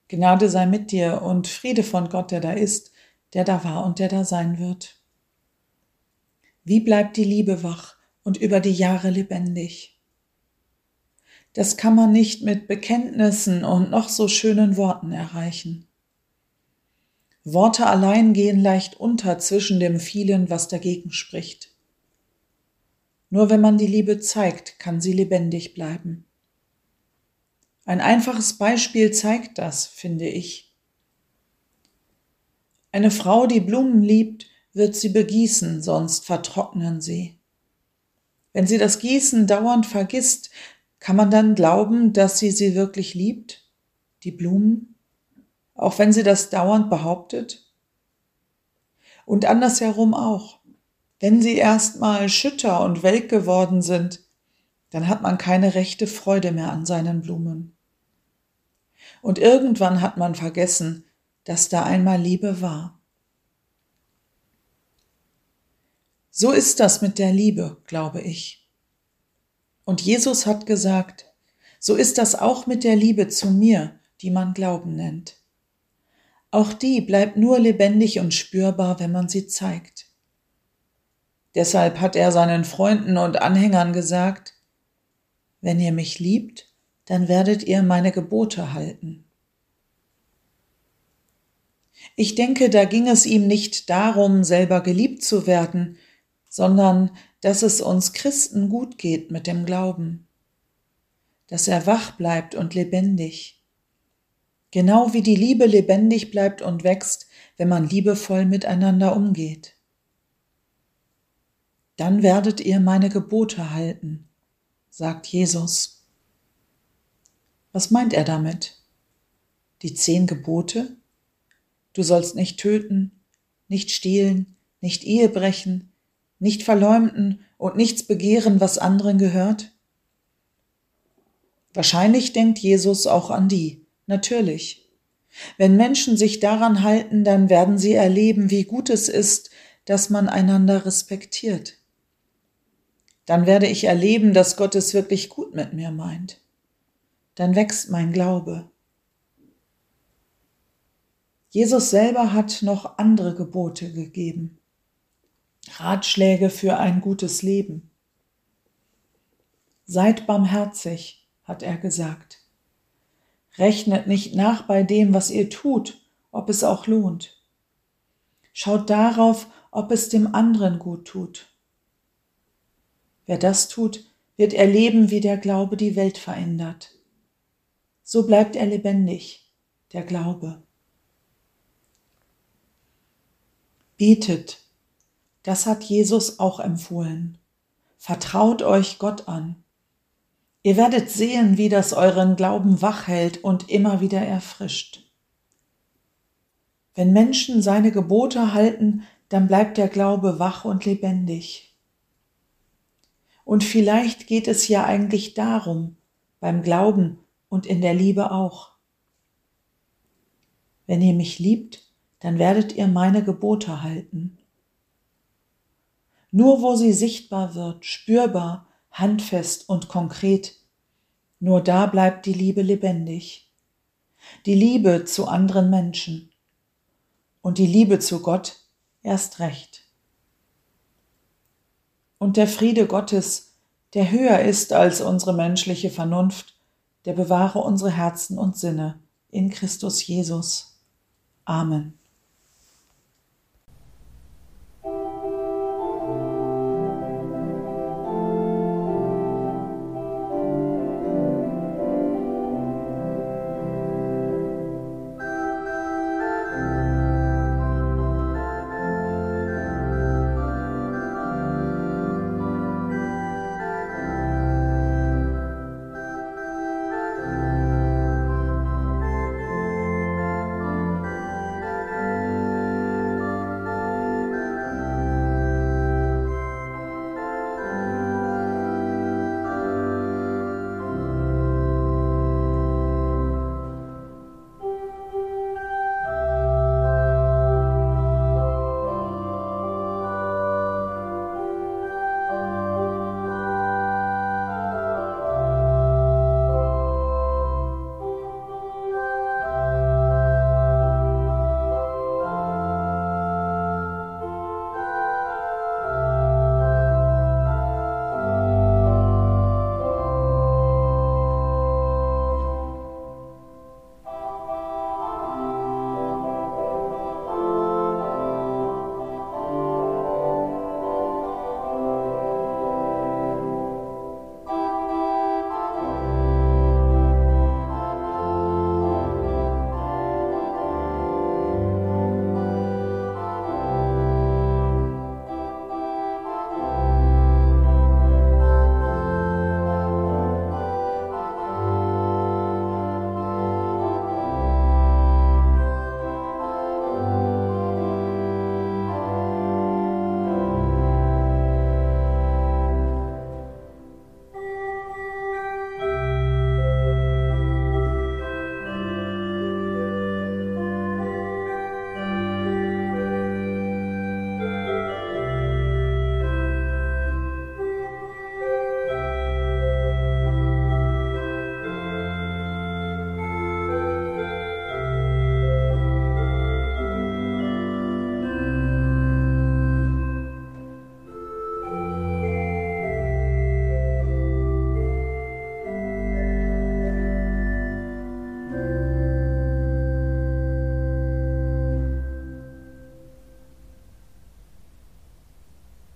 Gnade sei mit dir und Friede von Gott, der da ist, der da war und der da sein wird. Wie bleibt die Liebe wach und über die Jahre lebendig? Das kann man nicht mit Bekenntnissen und noch so schönen Worten erreichen. Worte allein gehen leicht unter zwischen dem vielen, was dagegen spricht. Nur wenn man die Liebe zeigt, kann sie lebendig bleiben. Ein einfaches Beispiel zeigt das, finde ich. Eine Frau, die Blumen liebt, wird sie begießen, sonst vertrocknen sie. Wenn sie das Gießen dauernd vergisst, kann man dann glauben, dass sie wirklich liebt, die Blumen, auch wenn sie das dauernd behauptet? Und andersherum auch. Wenn sie erst mal schütter und welk geworden sind, dann hat man keine rechte Freude mehr an seinen Blumen. Und irgendwann hat man vergessen, dass da einmal Liebe war. So ist das mit der Liebe, glaube ich. Und Jesus hat gesagt, so ist das auch mit der Liebe zu mir, die man Glauben nennt. Auch die bleibt nur lebendig und spürbar, wenn man sie zeigt. Deshalb hat er seinen Freunden und Anhängern gesagt, wenn ihr mich liebt, dann werdet ihr meine Gebote halten. Ich denke, da ging es ihm nicht darum, selber geliebt zu werden, sondern dass es uns Christen gut geht mit dem Glauben, dass er wach bleibt und lebendig, genau wie die Liebe lebendig bleibt und wächst, wenn man liebevoll miteinander umgeht. Dann werdet ihr meine Gebote halten, sagt Jesus. Was meint er damit? Die 10 Gebote? Du sollst nicht töten, nicht stehlen, nicht Ehe brechen, nicht verleumden und nichts begehren, was anderen gehört? Wahrscheinlich denkt Jesus auch an die, natürlich. Wenn Menschen sich daran halten, dann werden sie erleben, wie gut es ist, dass man einander respektiert. Dann werde ich erleben, dass Gott es wirklich gut mit mir meint. Dann wächst mein Glaube. Jesus selber hat noch andere Gebote gegeben. Ratschläge für ein gutes Leben. Seid barmherzig, hat er gesagt. Rechnet nicht nach bei dem, was ihr tut, ob es auch lohnt. Schaut darauf, ob es dem anderen gut tut. Wer das tut, wird erleben, wie der Glaube die Welt verändert. So bleibt er lebendig, der Glaube. Betet, das hat Jesus auch empfohlen. Vertraut euch Gott an. Ihr werdet sehen, wie das euren Glauben wach hält und immer wieder erfrischt. Wenn Menschen seine Gebote halten, dann bleibt der Glaube wach und lebendig. Und vielleicht geht es ja eigentlich darum, beim Glauben und in der Liebe auch. Wenn ihr mich liebt, dann werdet ihr meine Gebote halten. Nur wo sie sichtbar wird, spürbar, handfest und konkret, nur da bleibt die Liebe lebendig. Die Liebe zu anderen Menschen und die Liebe zu Gott erst recht. Und der Friede Gottes, der höher ist als unsere menschliche Vernunft, der bewahre unsere Herzen und Sinne in Christus Jesus. Amen.